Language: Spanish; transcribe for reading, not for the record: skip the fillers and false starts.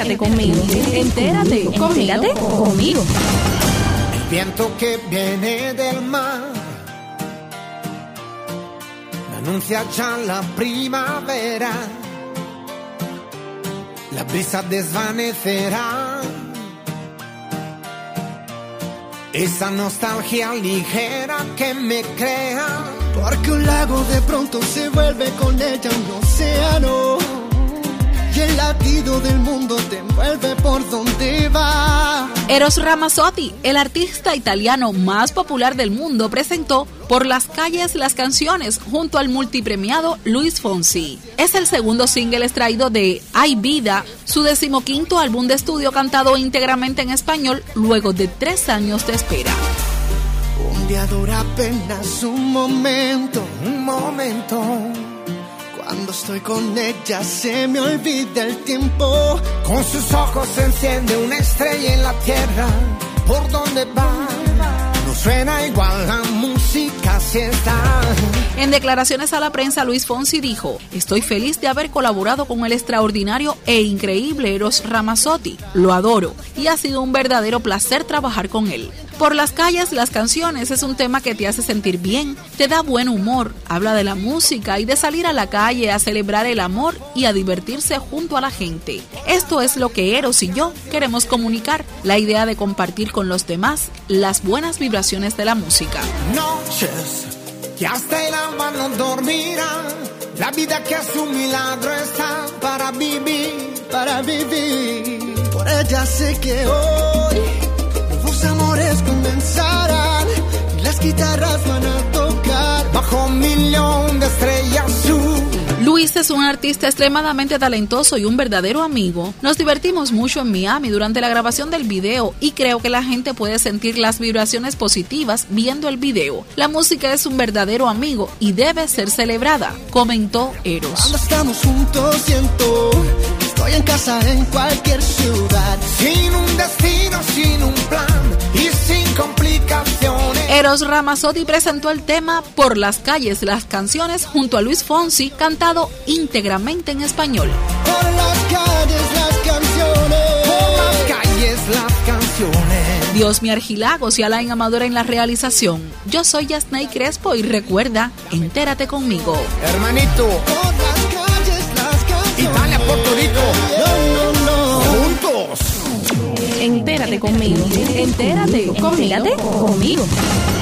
Entérate conmigo. Entérate conmigo. El viento que viene del mar me anuncia ya la primavera. La brisa desvanecerá esa nostalgia ligera que me crea, porque un lago de pronto se vuelve con ella un océano, y el latido del mundo te envuelve por donde va. Eros Ramazzotti, el artista italiano más popular del mundo, presentó Por las calles las canciones junto al multipremiado Luis Fonsi. Es el segundo single extraído de Hay Vida, su 15º álbum de estudio cantado íntegramente en español luego de 3 años de espera. Un día dura apenas un momento. Cuando estoy con ella se me olvida el tiempo. Con sus ojos se enciende una estrella en la tierra. ¿Por dónde va? No suena igual la música si está. En declaraciones a la prensa, Luis Fonsi dijo: estoy feliz de haber colaborado con el extraordinario e increíble Eros Ramazzotti. Lo adoro y ha sido un verdadero placer trabajar con él. Por las calles, las canciones es un tema que te hace sentir bien, te da buen humor, habla de la música y de salir a la calle a celebrar el amor y a divertirse junto a la gente. Esto es lo que Eros y yo queremos comunicar, la idea de compartir con los demás las buenas vibraciones de la música. Noches que hasta el alma no dormirá, la vida que a su milagro está para vivir. Por ella sé que hoy los amores comenzarán y las guitarras van a tocar bajo 1.000.000 de estrellas azul. Luis es un artista extremadamente talentoso y un verdadero amigo. Nos divertimos mucho en Miami durante la grabación del video y creo que la gente puede sentir las vibraciones positivas viendo el video. La música es un verdadero amigo y debe ser celebrada, comentó Eros. Cuando estamos juntos siento que estoy en casa en cualquier ciudad, sin un destino, sin un plan y sin complicaciones. Eros Ramazzotti presentó el tema Por las calles las canciones junto a Luis Fonsi, cantado íntegramente en español. Por las calles las canciones. Por las calles las canciones. Diosmi Argilagos y Alain Amador en la realización. Yo soy Yasnay Crespo y recuerda, entérate conmigo. Hermanito. Por las calles las canciones. Italia, Puerto Rico. No. Juntos. Entérate conmigo. Entérate conmigo.